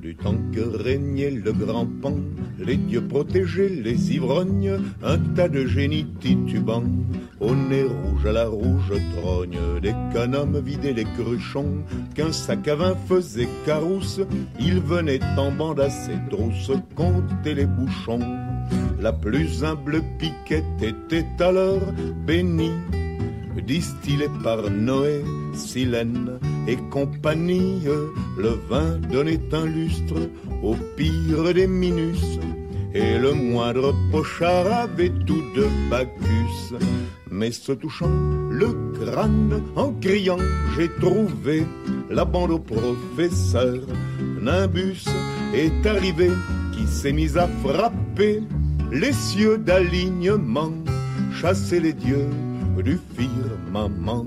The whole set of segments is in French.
Du temps que régnait le grand pan, les dieux protégeaient les ivrognes, un tas de génies titubants, au nez rouge à la rouge trogne, des canons vidaient les cruchons, qu'un sac à vin faisait carousse, ils venaient en bande à ses trousses compter les bouchons. La plus humble piquette était alors bénie, distillé par Noé, Silène et compagnie. Le vin donnait un lustre au pire des Minus, et le moindre pochard avait tout de Bacchus. Mais se touchant le crâne en criant, j'ai trouvé la bande au professeur. Nimbus est arrivé qui s'est mis à frapper les cieux d'alignement, chasser les dieux du firmament.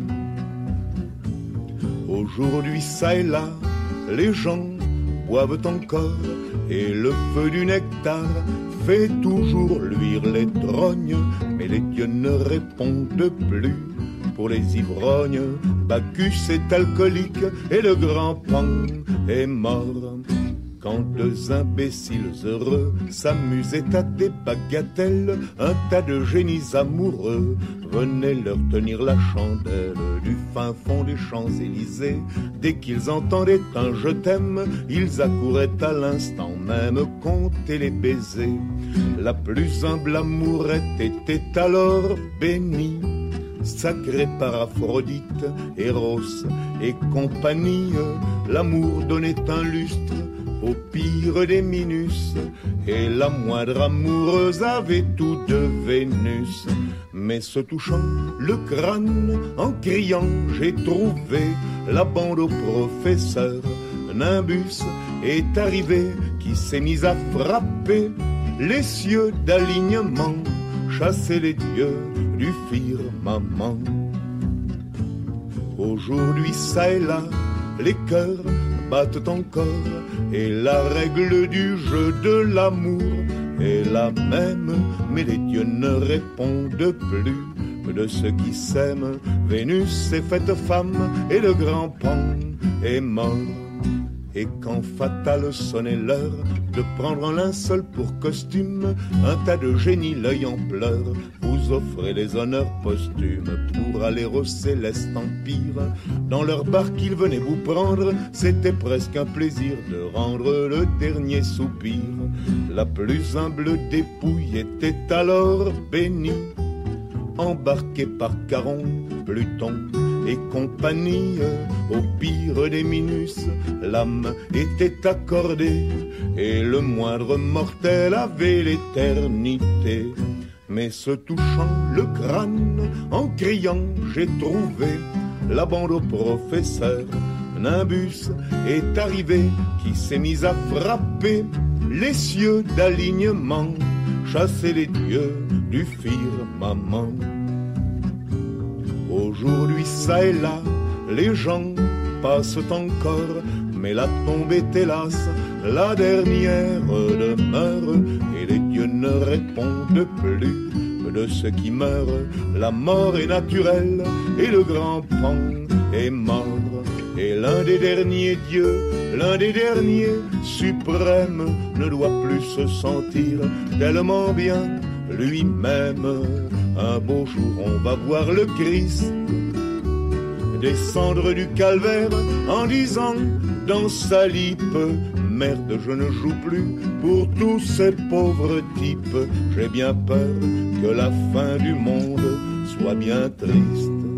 Aujourd'hui, ça et là, les gens boivent encore, et le feu du nectar fait toujours luire les trognes, mais les dieux ne répondent plus pour les ivrognes. Bacchus est alcoolique et le grand Pan est mort. Quand deux imbéciles heureux s'amusaient à des bagatelles, un tas de génies amoureux venaient leur tenir la chandelle du fin fond des Champs-Élysées. Dès qu'ils entendaient un « je t'aime », ils accouraient à l'instant même compter les baisers. La plus humble amourette était alors bénie, sacrée par Aphrodite, Eros et compagnie. L'amour donnait un lustre au pire des Minus, et la moindre amoureuse avait tout de Vénus. Mais se touchant le crâne en criant, j'ai trouvé la bande au professeur. Nimbus est arrivé qui s'est mis à frapper les cieux d'alignement, chasser les dieux du firmament. Aujourd'hui, ça et là, les cœurs battent encore, et la règle du jeu de l'amour est la même, mais les dieux ne répondent plus de ceux qui s'aiment. Vénus est faite femme et le grand Pan est mort. Et quand fatale sonnait l'heure de prendre un linceul pour costume, un tas de génies l'œil en pleurs vous offraient les honneurs posthumes pour aller au céleste empire. Dans leur barque ils venaient vous prendre, c'était presque un plaisir de rendre le dernier soupir. La plus humble dépouille était alors bénie, embarquée par Charon, Pluton et compagnie. Au pire des Minus, l'âme était accordée, et le moindre mortel avait l'éternité. Mais se touchant le crâne en criant, j'ai trouvé la bande au professeur. Nimbus est arrivé qui s'est mis à frapper les cieux d'alignement, chasser les dieux du firmament. Aujourd'hui, ça et là, les gens passent encore, mais la tombe est hélas la dernière demeure, et les dieux ne répondent plus de ceux qui meurent. La mort est naturelle et le grand Pan est mort. Et l'un des derniers dieux, l'un des derniers suprêmes, ne doit plus se sentir tellement bien lui-même. Un beau jour on va voir le Christ descendre du calvaire en disant dans sa lippe: merde, je ne joue plus pour tous ces pauvres types. J'ai bien peur que la fin du monde soit bien triste.